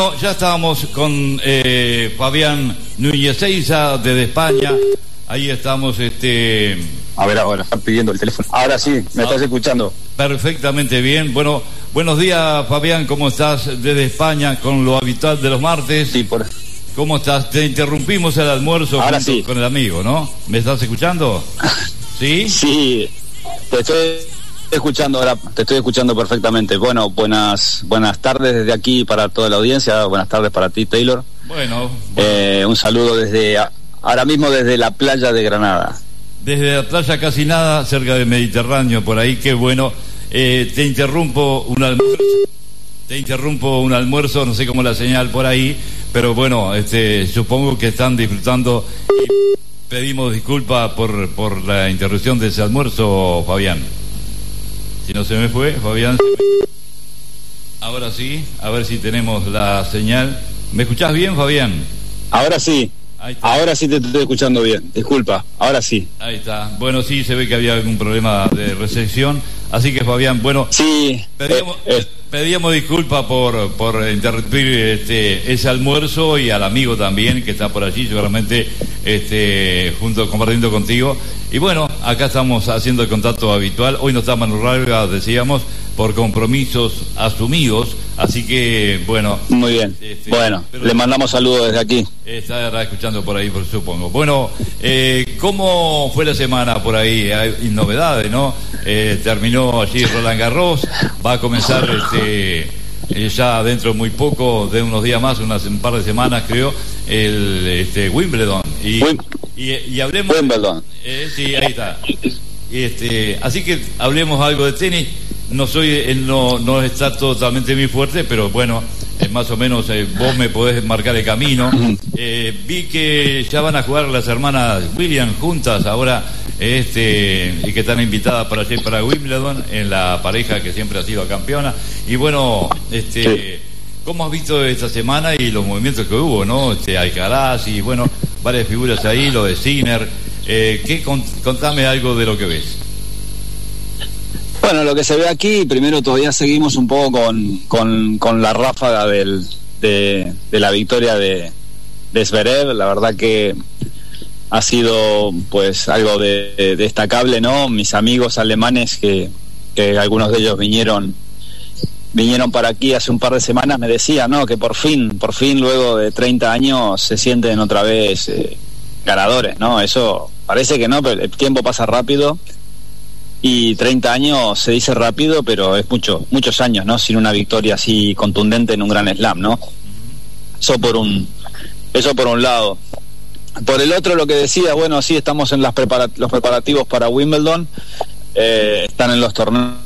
Bueno, ya estábamos con Fabián Núñez Seiza desde España. Ahí estamos, A ver, ahora están pidiendo el teléfono. Ahora sí, me estás escuchando. Perfectamente bien. Bueno, buenos días, Fabián, ¿cómo estás desde España con lo habitual de los martes? Sí, por... ¿Cómo estás? Te interrumpimos el almuerzo ahora junto sí. Con el amigo, ¿no? ¿Me estás escuchando? ¿Sí? Sí, te estoy escuchando ahora, te estoy escuchando perfectamente. Bueno, buenas tardes desde aquí para toda la audiencia. Buenas tardes para ti, Taylor. Bueno. Un saludo desde ahora mismo desde la playa de Granada. Desde la playa casi nada, cerca del Mediterráneo, por ahí, qué bueno. Te interrumpo un almuerzo, no sé cómo la señal por ahí, pero bueno, supongo que están disfrutando y pedimos disculpas por la interrupción de ese almuerzo, Fabián. Si no se me fue, Fabián. Ahora sí, a ver si tenemos la señal. ¿Me escuchás bien, Fabián? Ahora sí. Ahora sí te estoy escuchando bien, disculpa, ahora sí. Ahí está. Bueno, sí, se ve que había algún problema de recepción, así que Fabián, bueno, sí, pedíamos disculpas por interrumpir ese almuerzo, y al amigo también que está por allí seguramente compartiendo contigo. Y bueno, acá estamos haciendo el contacto habitual. Hoy no está Manu Ralga, decíamos, por compromisos asumidos, así que bueno. Muy bien, bueno, le mandamos saludos desde aquí. Estará escuchando por ahí, supongo. Bueno, ¿cómo fue la semana por ahí? Hay novedades, ¿no? Terminó allí Roland Garros, va a comenzar ya dentro de muy poco, de unos días más, un par de semanas creo, el Wimbledon. Y hablemos... Wimbledon. Sí, ahí está. Así que hablemos algo de tenis. No está totalmente muy fuerte, pero bueno, más o menos vos me podés marcar el camino. Vi que ya van a jugar las hermanas Williams juntas ahora, y que están invitadas para Wimbledon, en la pareja que siempre ha sido campeona. Y bueno, ¿cómo has visto esta semana y los movimientos que hubo, no? Alcaraz y bueno, varias figuras ahí, lo de Sinner. Contame algo de lo que ves. Bueno, lo que se ve aquí, primero todavía seguimos un poco con la ráfaga de la victoria de Zverev. La verdad que ha sido pues algo destacable, ¿no? Mis amigos alemanes que algunos de ellos vinieron para aquí hace un par de semanas me decían, ¿no? Que por fin luego de 30 años se sienten otra vez ganadores, ¿no? Eso parece que no, pero el tiempo pasa rápido. Y 30 años se dice rápido, pero es muchos años, ¿no? Sin una victoria así contundente en un Grand Slam, ¿no? Eso por un lado. Por el otro, lo que decía, bueno, sí, estamos en los preparativos para Wimbledon. Están en los torneos.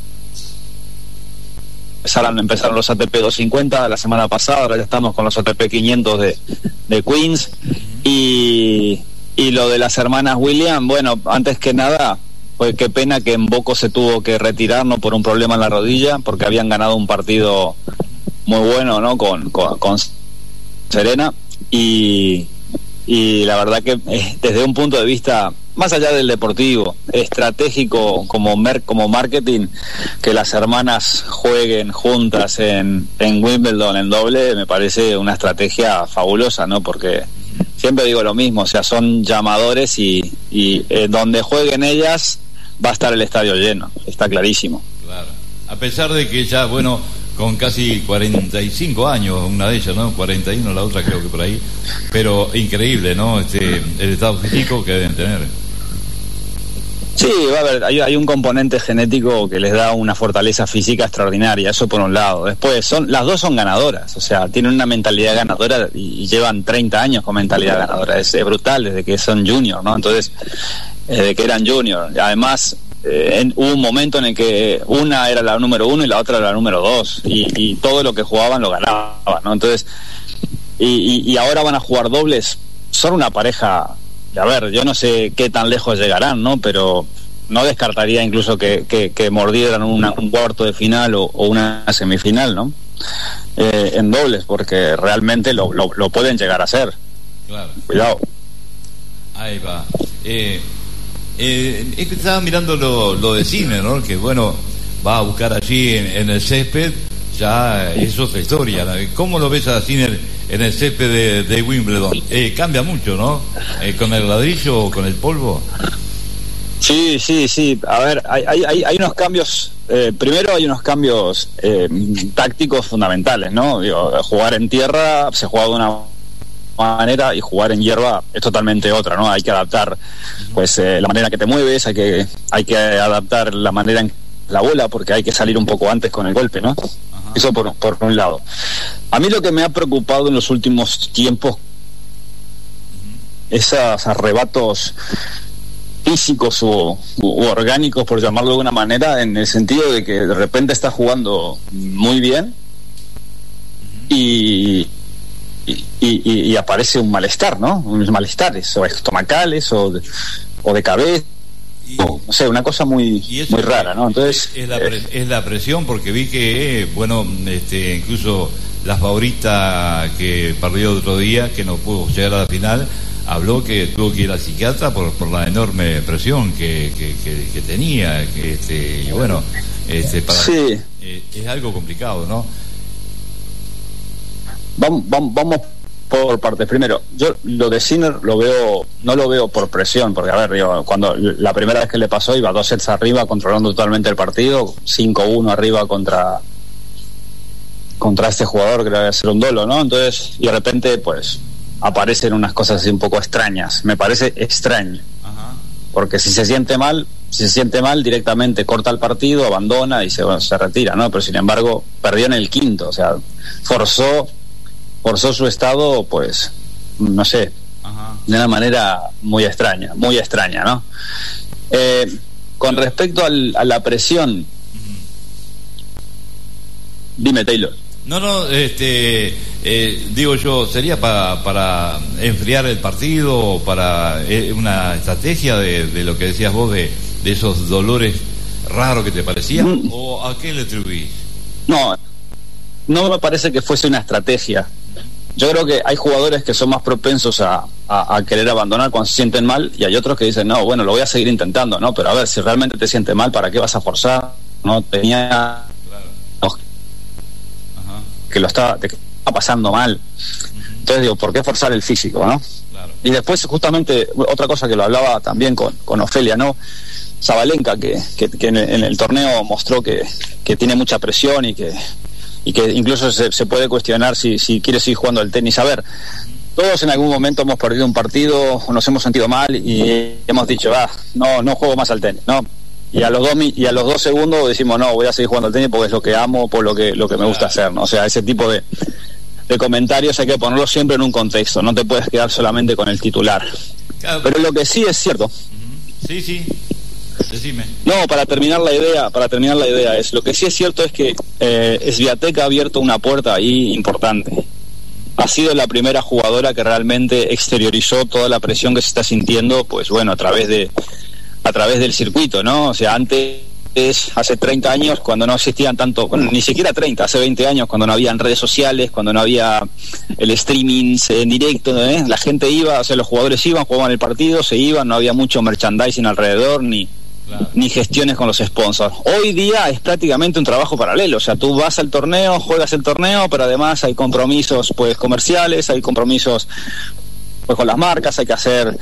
Empezaron los ATP 250 la semana pasada, ahora ya estamos con los ATP 500 de Queens. Y lo de las hermanas Williams, bueno, antes que nada... Pues qué pena que Mboco se tuvo que retirar, ¿no? Por un problema en la rodilla, porque habían ganado un partido muy bueno, ¿no? Con Serena, y la verdad que desde un punto de vista más allá del deportivo, estratégico como marketing, que las hermanas jueguen juntas en Wimbledon en doble, me parece una estrategia fabulosa, ¿no? Porque siempre digo lo mismo, o sea, son llamadores y donde jueguen ellas va a estar el estadio lleno, está clarísimo. Claro. A pesar de que ya, bueno, con casi 45 años, una de ellas, ¿no? 41, la otra creo que por ahí, pero increíble, ¿no? El estado físico que deben tener. Sí, va a haber, hay un componente genético que les da una fortaleza física extraordinaria, eso por un lado. Después, las dos son ganadoras, o sea, tienen una mentalidad ganadora y llevan 30 años con mentalidad ganadora, es brutal desde que son junior, ¿no? Entonces, desde que eran junior. Además, hubo un momento en el que una era la número 1 y la otra era la número 2, y todo lo que jugaban lo ganaban, ¿no? Entonces, y ahora van a jugar dobles, son una pareja... A ver, yo no sé qué tan lejos llegarán, ¿no? Pero no descartaría incluso que mordieran un cuarto de final o una semifinal, ¿no? En dobles, porque realmente lo pueden llegar a hacer. Claro. Cuidado. Ahí va. Es que estaba mirando lo de Sinner, ¿no? Que bueno, va a buscar allí en el césped ya es otra historia. ¿Cómo lo ves a Sinner en el césped de Wimbledon? Cambia mucho, ¿no? Con el ladrillo o con el polvo. Sí. A ver, hay unos cambios. Primero hay unos cambios tácticos fundamentales, ¿no? Digo, jugar en tierra se juega de una manera y jugar en hierba es totalmente otra, ¿no? Hay que adaptar, pues, la manera que te mueves, hay que adaptar la manera en la bola, porque hay que salir un poco antes con el golpe, ¿no? Ajá. Eso por un lado. A mí lo que me ha preocupado en los últimos tiempos, esos arrebatos físicos u orgánicos, por llamarlo de alguna manera, en el sentido de que de repente está jugando muy bien y aparece un malestar, ¿no? Unos malestares, o estomacales, o de cabeza, o, no sé, una cosa muy rara, ¿no? Entonces es la presión, porque vi que, bueno, incluso la favorita que perdió el otro día, que no pudo llegar a la final, habló que tuvo que ir al psiquiatra por la enorme presión que tenía, y bueno, sí. Es algo complicado, ¿no? Vamos por partes. Primero, yo lo de Sinner no lo veo por presión, porque, a ver, cuando la primera vez que le pasó iba 2 sets arriba, controlando totalmente el partido, 5-1 arriba contra este jugador que le va a hacer un dolo, ¿no? Entonces, y de repente, pues, aparecen unas cosas así un poco extrañas. Me parece extraño. Ajá. Porque si se siente mal directamente corta el partido, abandona y se retira, ¿no? Pero sin embargo, perdió en el quinto, o sea, forzó su estado, pues, no sé, ajá, de una manera muy extraña, ¿no? Con respecto a la presión, dime, Taylor. No, digo yo, ¿sería para enfriar el partido, para una estrategia de lo que decías vos, de esos dolores raros que te parecían? ¿O a qué le atribuís? No me parece que fuese una estrategia. Yo creo que hay jugadores que son más propensos a querer abandonar cuando se sienten mal, y hay otros que dicen, no, bueno, lo voy a seguir intentando, ¿no? Pero a ver, si realmente te sientes mal, ¿para qué vas a forzar? No tenía... Claro. Que lo está pasando mal. Entonces digo, ¿por qué forzar el físico, no? Claro. Y después, justamente, otra cosa que lo hablaba también con Ofelia, ¿no? Sabalenka, que en el torneo mostró que tiene mucha presión y que incluso se puede cuestionar si quiere seguir jugando al tenis. A ver, todos en algún momento hemos perdido un partido o nos hemos sentido mal y hemos dicho, no juego más al tenis, ¿no? Y a los 2 segundos decimos, no, voy a seguir jugando al tenis porque es lo que amo, por lo que me gusta hacer, ¿no? O sea, ese tipo de comentarios hay que ponerlos siempre en un contexto, no te puedes quedar solamente con el titular. Claro. Pero lo que sí es cierto. Sí. Decime. No, para terminar la idea es, lo que sí es cierto es que Swiatek ha abierto una puerta ahí importante. Ha sido la primera jugadora que realmente exteriorizó toda la presión que se está sintiendo, pues bueno, a través del circuito, ¿no? O sea, antes, hace 30 años, cuando no existían tanto, bueno, ni siquiera 30, hace 20 años, cuando no habían redes sociales, cuando no había el streaming en directo, la gente iba, o sea, los jugadores iban, jugaban el partido, se iban, no había mucho merchandising alrededor, ni gestiones con los sponsors. Hoy día es prácticamente un trabajo paralelo, o sea, tú vas al torneo, juegas el torneo, pero además hay compromisos, pues, comerciales, hay compromisos, pues, con las marcas, hay que hacer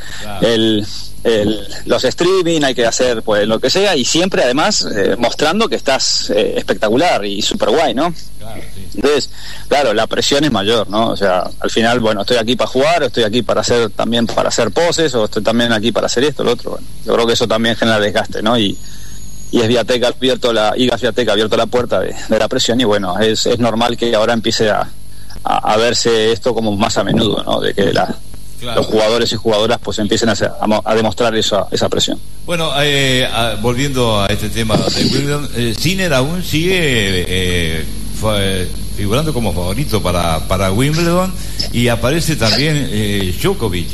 los streaming, hay que hacer, pues, lo que sea, y siempre además mostrando que estás espectacular y super guay, ¿no? Claro, sí. Entonces, claro, la presión es mayor, ¿no? O sea, al final, bueno, estoy aquí para jugar, o estoy aquí para hacer poses, o estoy también aquí para hacer esto, lo otro. Bueno, yo creo que eso también genera desgaste, ¿no? Y Swiatek ha abierto la puerta de la presión, y bueno, es normal que ahora empiece a verse esto como más a menudo, ¿no? De que los jugadores y jugadoras pues empiecen a demostrar esa presión. Bueno, volviendo a este tema de Wimbledon, Sinner aún sigue figurando como favorito para Wimbledon, y aparece también Djokovic.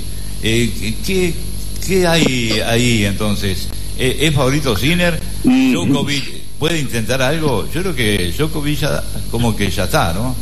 ¿Qué hay ahí entonces? ¿Es favorito Sinner? ¿Djokovic puede intentar algo? Yo creo que Djokovic como que ya está, ¿no?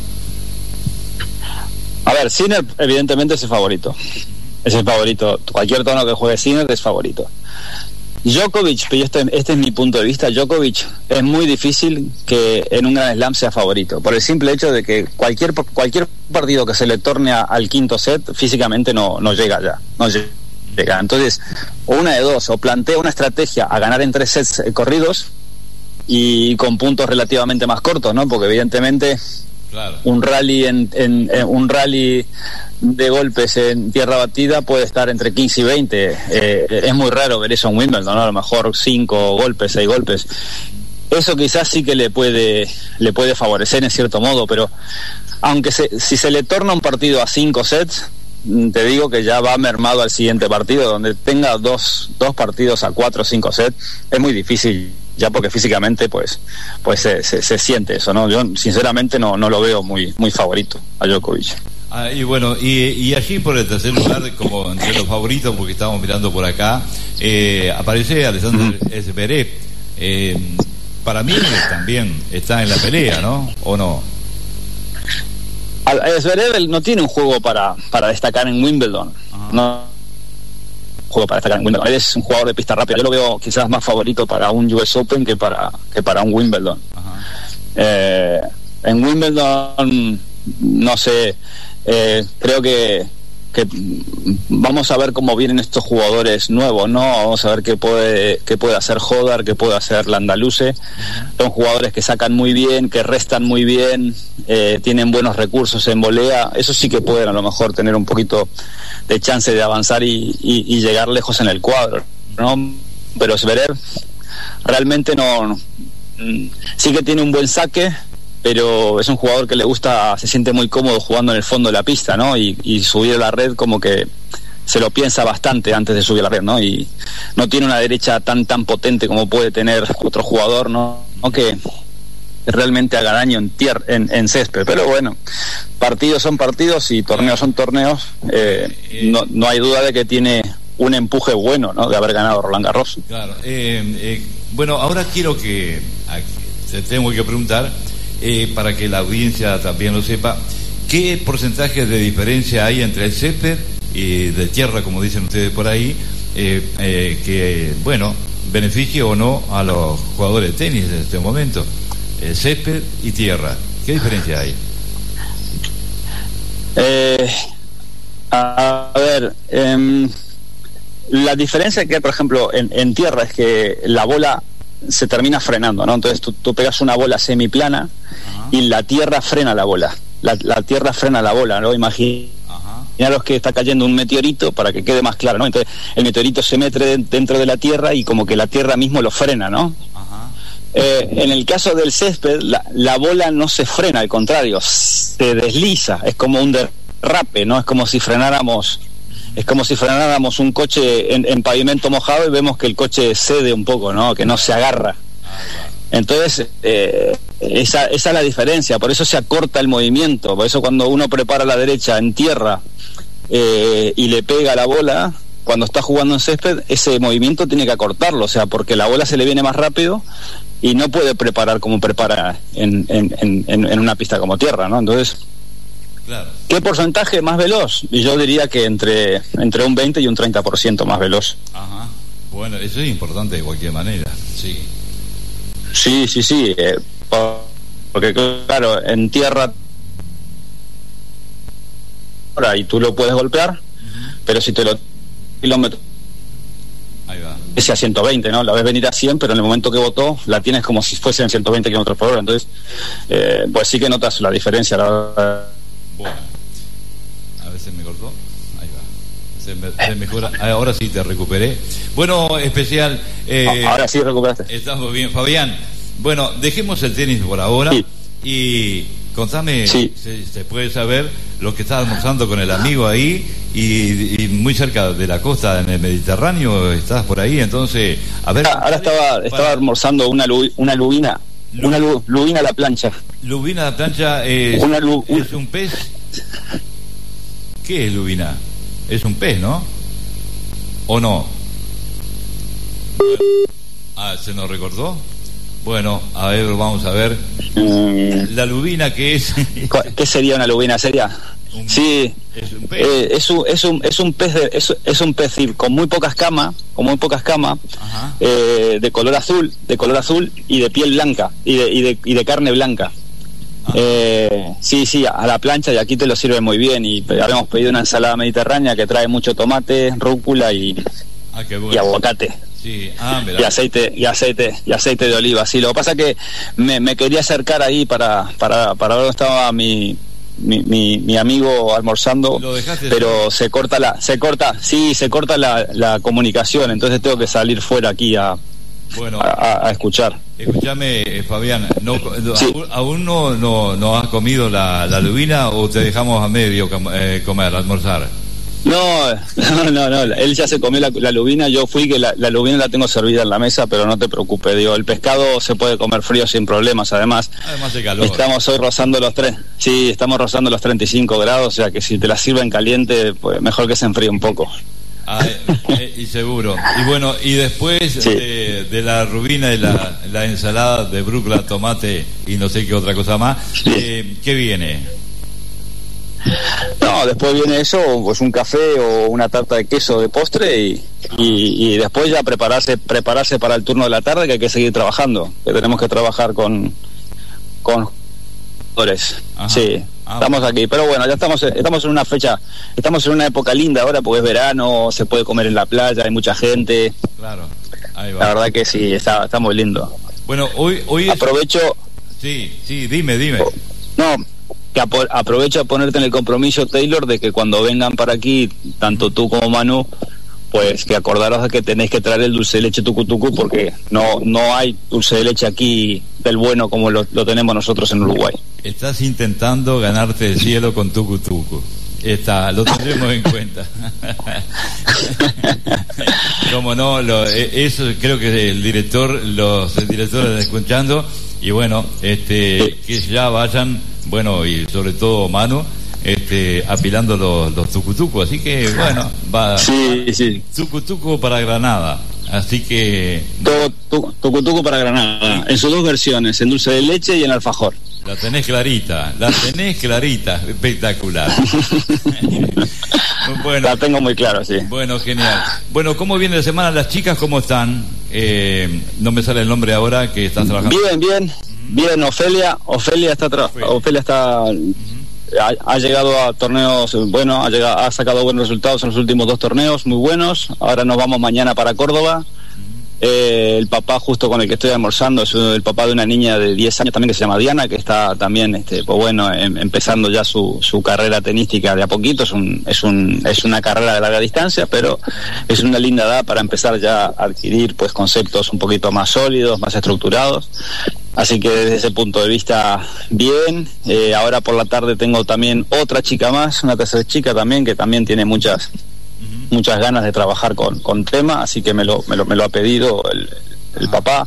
A ver, Sinner evidentemente es el favorito. Es el favorito. Cualquier tono que juegue Sinner es favorito. Djokovic, pero este es mi punto de vista, Djokovic es muy difícil que en un Grand Slam sea favorito, por el simple hecho de que cualquier partido que se le torne al quinto set, físicamente no llega ya, no llega. Entonces, o una de dos, o plantea una estrategia a ganar en 3 sets corridos y con puntos relativamente más cortos, ¿no? Porque evidentemente claro, un rally un rally de golpes en tierra batida puede estar entre 15 y 20. Es muy raro ver eso en Wimbledon, ¿no? A lo mejor 5 golpes, 6 golpes. Eso quizás sí que le puede favorecer en cierto modo, pero aunque si se le torna un partido a 5 sets, te digo que ya va mermado al siguiente partido, donde tenga dos partidos a 4 o 5 sets. Es muy difícil ya, porque físicamente pues se siente eso, ¿no? Yo sinceramente no lo veo muy favorito a Djokovic. Y bueno, y allí por el tercer lugar, como entre los favoritos, porque estamos mirando por acá, aparece Alexander Zverev. Para mí también está en la pelea, ¿no? ¿O no? Zverev no tiene un juego para destacar en Wimbledon. No juego para destacar en Wimbledon. Él es un jugador de pista rápida. Yo lo veo quizás más favorito para un US Open que para un Wimbledon. En Wimbledon, no sé, creo que vamos a ver cómo vienen estos jugadores nuevos, ¿no? Vamos a ver qué puede hacer Hodar, qué puede hacer Landaluce. Son jugadores que sacan muy bien, que restan muy bien, tienen buenos recursos en volea. Eso sí que pueden a lo mejor tener un poquito de chance de avanzar y llegar lejos en el cuadro, ¿no? Pero Zverev realmente no, sí que tiene un buen saque, pero es un jugador que le gusta, se siente muy cómodo jugando en el fondo de la pista, ¿no? Y subir a la red como que se lo piensa bastante antes de subir a la red, ¿no? Y no tiene una derecha tan potente como puede tener otro jugador, ¿no? Que realmente haga daño en césped. Pero bueno, partidos son partidos y torneos son torneos. No hay duda de que tiene un empuje bueno, ¿no? De haber ganado Roland Garros. Claro. Bueno, ahora te tengo que preguntar, para que la audiencia también lo sepa, ¿qué porcentaje de diferencia hay entre el césped y de tierra, como dicen ustedes por ahí, que, bueno, beneficie o no a los jugadores de tenis en este momento? Césped y tierra, ¿qué diferencia hay? A ver, la diferencia que hay, por ejemplo, en tierra es que la bola se termina frenando, ¿no? Entonces tú pegas una bola semiplana y la tierra frena la bola. La tierra frena la bola, ¿no? Imaginaros que está cayendo un meteorito, para que quede más claro, ¿no? Entonces el meteorito se mete dentro de la tierra y como que la tierra mismo lo frena, ¿no? En el caso del césped, la bola no se frena, al contrario, se desliza, es como un derrape, ¿no? Es como si frenáramos un coche en pavimento mojado y vemos que el coche cede un poco, ¿no? Que no se agarra. Entonces, esa es la diferencia, por eso se acorta el movimiento, por eso cuando uno prepara la derecha en tierra y le pega la bola, cuando está jugando en césped, ese movimiento tiene que acortarlo, o sea, porque la bola se le viene más rápido y no puede preparar como prepara en una pista como tierra, ¿no? Entonces, claro. ¿Qué porcentaje más veloz? Y yo diría que entre un 20 y un 30% más veloz. Bueno, eso es importante de cualquier manera, sí. Sí, porque claro, en tierra y tú lo puedes golpear, pero si te lo kilómetros ese a 120, ¿no? La ves venir a 100, pero en el momento que botó la tienes como si fuesen 120 kilómetros por hora. Entonces, pues sí que notas la diferencia, la verdad. Bueno, a veces me cortó. Ahí va. Se mejora. Ahora sí te recuperé. Bueno, especial. Ahora sí recuperaste. Estamos bien, Fabián. Bueno, dejemos el tenis por ahora. Sí. Y contame, sí. se puede saber lo que estás almorzando con el amigo ahí y muy cerca de la costa en el Mediterráneo, estás por ahí, entonces, a ver. Ahora estaba almorzando una lubina. Una lubina a la plancha. Lubina a la plancha es un pez. ¿Qué es lubina? Es un pez, ¿no? ¿O no? ¿Se nos recordó? Bueno, a ver, vamos a ver. La lubina, ¿qué es? ¿Qué sería una lubina? ¿Sería? Sí, es un pez. Es un pez con muy pocas camas, de color azul y de piel blanca y de carne blanca. Sí, a la plancha, y aquí te lo sirve muy bien. Y habíamos pedido una ensalada mediterránea que trae mucho tomate, rúcula y aguacate. Sí. Y aceite de oliva. Sí, lo que pasa que me quería acercar ahí para ver dónde estaba mi amigo almorzando, pero se corta la comunicación, entonces tengo que salir fuera aquí a escuchar. Escúchame, Fabián, Sí. ¿aún no has comido la lubina o te dejamos a medio almorzar? No, él ya se comió la lubina. Yo fui que la lubina la tengo servida en la mesa, pero no te preocupes, digo, el pescado se puede comer frío sin problemas. Además de calor. Estamos hoy rozando los 35 grados, o sea que si te la sirven caliente, pues mejor que se enfríe un poco. Y seguro. Y bueno, y después de la rubina y la ensalada de brújula, tomate y no sé qué otra cosa más, ¿qué viene? No, después viene eso, pues un café o una tarta de queso de postre y después ya prepararse para el turno de la tarde, que hay que seguir trabajando, que tenemos que trabajar con jugadores. Sí, estamos aquí, pero bueno, ya estamos en una fecha, estamos en una época linda ahora porque es verano, se puede comer en la playa, hay mucha gente. Claro, ahí va. La verdad que sí, está muy lindo. Bueno, hoy aprovecho. Sí, dime. No, que aprovecho a ponerte en el compromiso, Taylor, de que cuando vengan para aquí, tanto tú como Manu, pues que acordaros de que tenéis que traer el dulce de leche tucutucu, porque no hay dulce de leche aquí del bueno como lo tenemos nosotros en Uruguay. Estás intentando ganarte el cielo con tucutucu. Lo tendremos en cuenta. Como no, eso creo que los directores están escuchando, y bueno, que ya vayan, bueno, y sobre todo Manu, apilando los tucutucos, así que bueno, va. Sí. Tucutuco para Granada, así que tucutuco para Granada, en sus dos versiones, en dulce de leche y en alfajor. La tenés clarita, espectacular. Bueno, la tengo muy claro, sí. Bueno, genial. Bueno, ¿cómo viene la semana? ¿Las chicas cómo están? No me sale el nombre ahora, que estás trabajando. Bien, Ofelia está ha llegado a torneos, bueno, ha sacado buenos resultados en los últimos 2 torneos, muy buenos. Ahora nos vamos mañana para Córdoba. El papá justo con el que estoy almorzando es el papá de una niña de 10 años también, que se llama Diana, que está también pues bueno, empezando ya su carrera tenística de a poquito. Es una carrera de larga distancia, pero es una linda edad para empezar ya a adquirir pues conceptos un poquito más sólidos, más estructurados. Así que desde ese punto de vista, bien. Ahora por la tarde tengo también otra chica más, una tercera chica también, que también tiene muchas ganas de trabajar con tema, así que me lo ha pedido el papá.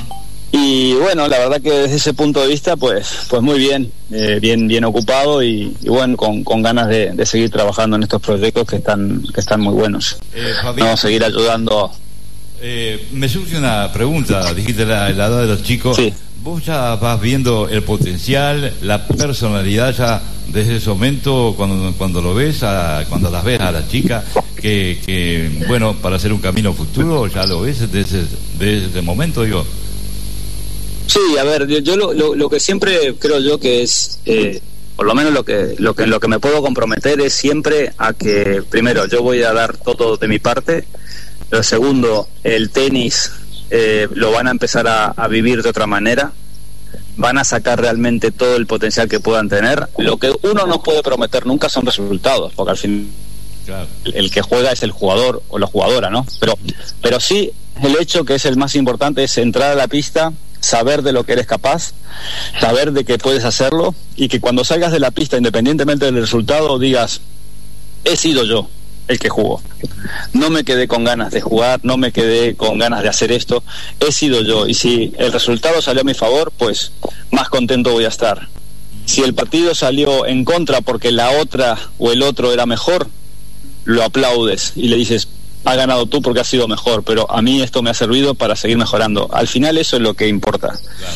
Y bueno, la verdad que desde ese punto de vista, pues muy bien, bien ocupado y bueno, con ganas de seguir trabajando en estos proyectos que están muy buenos. Vamos a seguir ayudando. Me surge una pregunta, dijiste la edad de los chicos. Sí. ¿Vos ya vas viendo el potencial, la personalidad ya desde ese momento, cuando lo ves, cuando las ves a las chicas, que bueno, para hacer un camino futuro, ya lo ves desde ese momento, digo? Sí, a ver, yo lo que siempre creo yo que es, por lo menos lo que me puedo comprometer es siempre a que, primero, yo voy a dar todo de mi parte. Lo segundo, el tenis lo van a empezar a vivir de otra manera, van a sacar realmente todo el potencial que puedan tener. Lo que uno no puede prometer nunca son resultados, porque al fin claro, el que juega es el jugador o la jugadora, ¿no? Pero sí, el hecho que es el más importante es entrar a la pista, saber de lo que eres capaz, saber de que puedes hacerlo, y que cuando salgas de la pista, independientemente del resultado, digas, he sido yo el que jugó. No me quedé con ganas de jugar, no me quedé con ganas de hacer esto, he sido yo. Y si el resultado salió a mi favor, pues más contento voy a estar. Si el partido salió en contra porque la otra o el otro era mejor, lo aplaudes y le dices, has ganado tú porque has sido mejor, pero a mí esto me ha servido para seguir mejorando. Al final eso es lo que importa. Claro.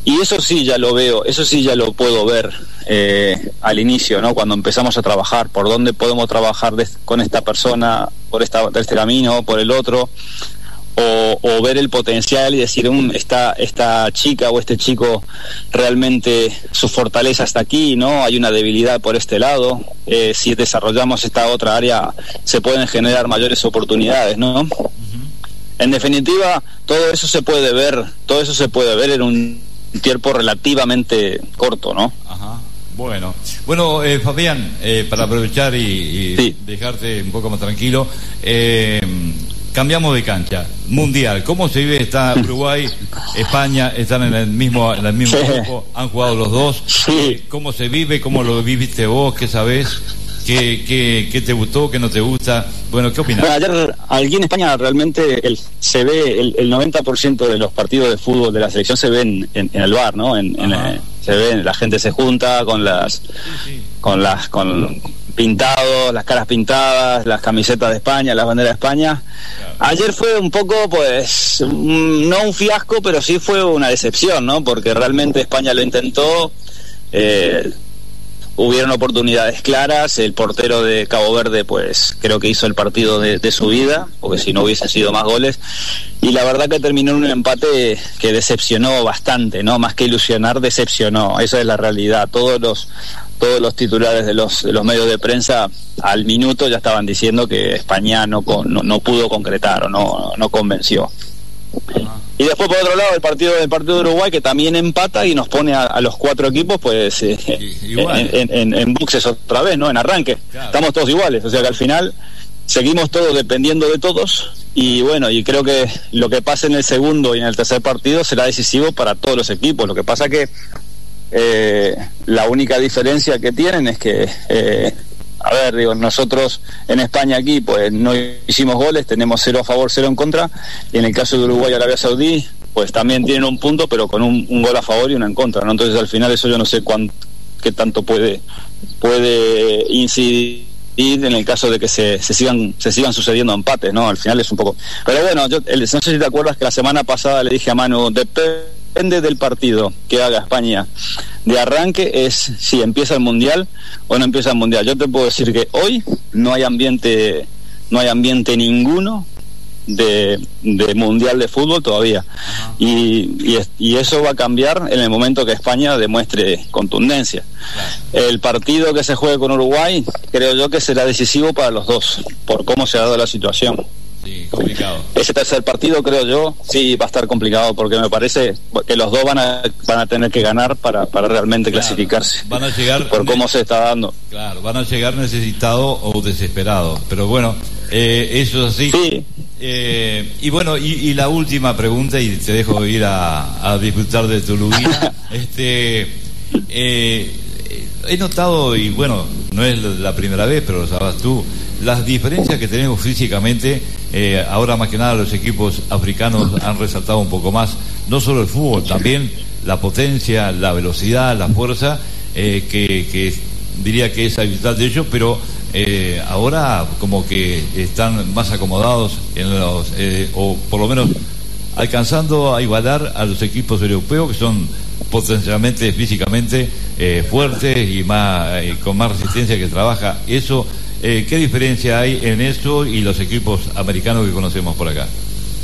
Y eso sí ya lo veo, eso sí ya lo puedo ver al inicio, ¿no? Cuando empezamos a trabajar, por dónde podemos trabajar con esta persona, por este camino, por el otro, o ver el potencial y decir, esta chica o este chico realmente su fortaleza está aquí, ¿no? Hay una debilidad por este lado, si desarrollamos esta otra área se pueden generar mayores oportunidades, ¿no? En definitiva, todo eso se puede ver en un tiempo relativamente corto, ¿no? Ajá. Bueno, Fabián, para aprovechar y sí, dejarte un poco más tranquilo, cambiamos de cancha. Mundial, ¿cómo se vive? Está Uruguay, España, están en el mismo sí, grupo, han jugado los dos. Sí. ¿Cómo se vive? ¿Cómo lo viviste vos? ¿Qué sabés? ¿Qué te gustó? ¿Qué no te gusta? Bueno, ¿qué opinas? Bueno, ayer aquí en España realmente se ve el 90% de los partidos de fútbol de la selección se ven en el bar, ¿no? Se ven, la gente se junta con pintados, las caras pintadas, las camisetas de España, las banderas de España. Claro. Ayer fue un poco, pues, no un fiasco, pero sí fue una decepción, ¿no? Porque realmente España lo intentó. Hubieron oportunidades claras, el portero de Cabo Verde pues creo que hizo el partido de su vida, porque si no hubiesen sido más goles, y la verdad que terminó en un empate que decepcionó bastante, ¿no? Más que ilusionar, decepcionó, esa es la realidad. Todos los titulares de los medios de prensa al minuto ya estaban diciendo que España no pudo concretar o no convenció. Y después por otro lado el partido de Uruguay, que también empata y nos pone a los cuatro equipos pues en boxes otra vez, ¿no? En arranque, claro. Estamos todos iguales, o sea que al final seguimos todos dependiendo de todos, y bueno, y creo que lo que pase en el segundo y en el tercer partido será decisivo para todos los equipos. Lo que pasa que la única diferencia que tienen es que nosotros en España aquí pues no hicimos goles, tenemos 0 a favor, 0 en contra, y en el caso de Uruguay y Arabia Saudí pues también tienen un punto, pero con un gol a favor y 1 en contra, ¿no? Entonces al final eso yo no sé qué tanto puede incidir en el caso de que se sigan sucediendo empates, ¿no? Al final es un poco... Pero bueno, no sé si te acuerdas que la semana pasada le dije a Manu, depende del partido que haga España de arranque, es si empieza el Mundial o no empieza el Mundial. Yo te puedo decir que hoy no hay ambiente ninguno de Mundial de fútbol todavía, y eso va a cambiar en el momento que España demuestre contundencia. El partido que se juegue con Uruguay creo yo que será decisivo para los dos por cómo se ha dado la situación. Sí, complicado. Ese tercer partido creo yo sí va a estar complicado, porque me parece que los dos van a tener que ganar para realmente clasificarse. Van a llegar por cómo se está dando. Claro, van a llegar necesitados o desesperados, pero bueno, eso es así. Sí. Y bueno, y la última pregunta, y te dejo ir a disfrutar de tu lubina. He notado, y bueno, no es la primera vez, pero lo sabrás tú, las diferencias que tenemos físicamente. Ahora más que nada los equipos africanos han resaltado un poco más, no solo el fútbol, también la potencia, la velocidad, la fuerza, que diría que es habitual de ellos, pero ahora como que están más acomodados en los o por lo menos alcanzando a igualar a los equipos europeos, que son potencialmente físicamente fuertes y con más resistencia, que trabaja eso. ¿Qué diferencia hay en eso y los equipos americanos que conocemos por acá?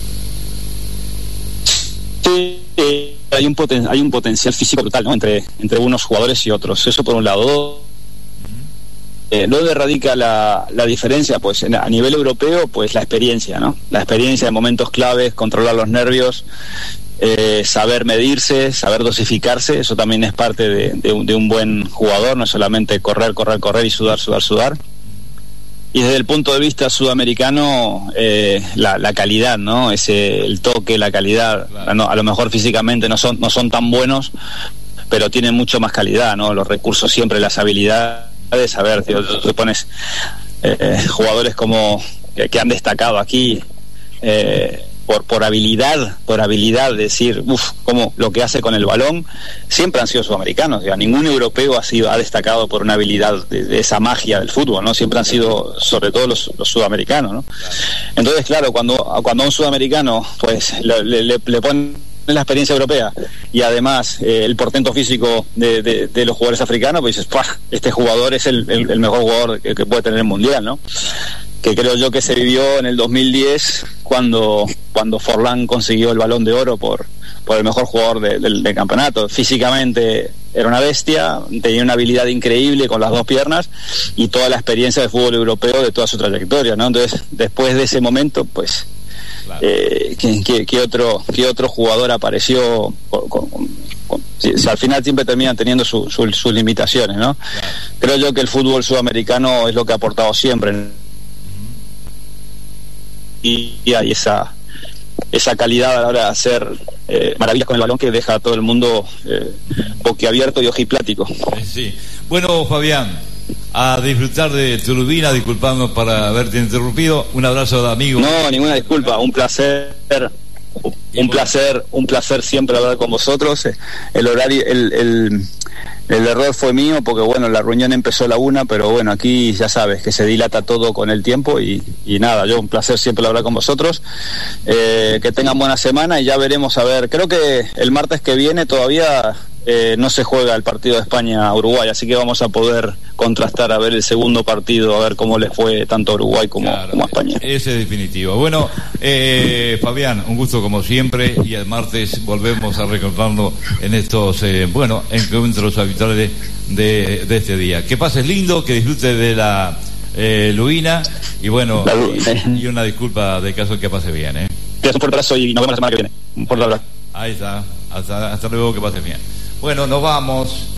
Sí, hay un potencial físico brutal, ¿no? entre unos jugadores y otros. Eso por un lado. ¿Dónde radica la diferencia? Pues a nivel europeo, pues la experiencia, ¿no? La experiencia de momentos claves, controlar los nervios, saber medirse, saber dosificarse. Eso también es parte de un buen jugador, no es solamente correr y sudar. Y desde el punto de vista sudamericano, la calidad, ¿no? El toque, la calidad, claro. No, a lo mejor físicamente no son tan buenos, pero tienen mucho más calidad, ¿no? Los recursos siempre, las habilidades, a ver, te pones jugadores como que han destacado aquí por habilidad, decir, como lo que hace con el balón, siempre han sido sudamericanos. Ya ningún europeo ha destacado por una habilidad de esa magia del fútbol, ¿no? Siempre han sido, sobre todo los sudamericanos, ¿no? Entonces, claro, cuando a un sudamericano pues le ponen la experiencia europea y además el portento físico de los jugadores africanos, pues dices, ¡pah! Este jugador es el mejor jugador que puede tener el Mundial, ¿no? Que creo yo que se vivió en el 2010 cuando Forlán consiguió el Balón de Oro por el mejor jugador del campeonato. Físicamente era una bestia, tenía una habilidad increíble con las dos piernas y toda la experiencia del fútbol europeo de toda su trayectoria, ¿no? Entonces, después de ese momento, pues, claro. ¿Qué otro jugador apareció? Si al final siempre terminan teniendo sus limitaciones, ¿no? Claro. Creo yo que el fútbol sudamericano es lo que ha aportado siempre. Y hay esa calidad a la hora de hacer maravillas con el balón que deja a todo el mundo boquiabierto y ojiplático. Sí. Bueno, Fabián, a disfrutar de tu Lubina, disculpando para haberte interrumpido. Un abrazo de amigo. No, ninguna disculpa, un placer. Un placer siempre hablar con vosotros. El horario, el error fue mío porque bueno, la reunión empezó a la 1, pero bueno, aquí ya sabes que se dilata todo con el tiempo y nada, yo un placer siempre hablar con vosotros. Que tengan buena semana y ya veremos, a ver, creo que el martes que viene todavía no se juega el partido de España-Uruguay, así que vamos a poder contrastar a ver el segundo partido, a ver cómo les fue tanto a Uruguay como a España. Ese es definitivo. Bueno, Fabián, un gusto como siempre y el martes volvemos a recordarlo en estos encuentros habituales de este día. Que pases lindo, que disfrutes de la Lubina y bueno, y una disculpa de caso que pase bien. Un fuerte abrazo y nos vemos la semana que viene. Un fuerte abrazo. Ahí está, hasta luego, que pases bien. Bueno, nos vamos.